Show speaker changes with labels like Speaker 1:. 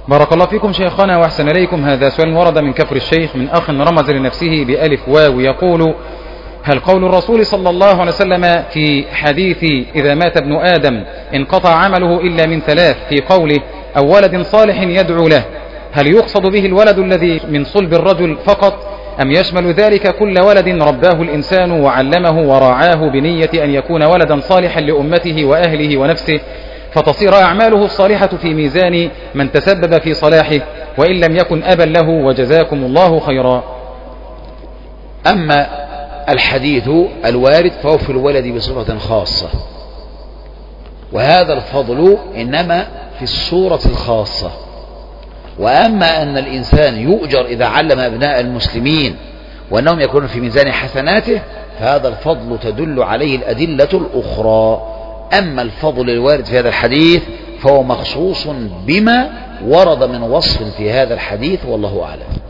Speaker 1: بارك الله فيكم شيخنا وأحسن إليكم. هذا سؤال ورد من كفر الشيخ من أخ رمز لنفسه بألف واو يقول: هل قول الرسول صلى الله عليه وسلم في حديث إذا مات ابن آدم انقطع عمله إلا من ثلاث في قوله أو ولد صالح يدعو له، هل يقصد به الولد الذي من صلب الرجل فقط، أم يشمل ذلك كل ولد رباه الإنسان وعلمه وراعاه بنية أن يكون ولدا صالحا لأمته وأهله ونفسه، فتصير أعماله الصالحة في ميزان من تسبب في صلاحه وإن لم يكن أبا له، وجزاكم الله خيرا.
Speaker 2: أما الحديث الوارد فهو في الولد بصفة خاصة، وهذا الفضل إنما في الصورة الخاصة. وأما أن الإنسان يؤجر إذا علم أبناء المسلمين وأنهم يكونون في ميزان حسناته، فهذا الفضل تدل عليه الأدلة الأخرى. أما الفضل الوارد في هذا الحديث فهو مخصوص بما ورد من وصف في هذا الحديث، والله أعلم.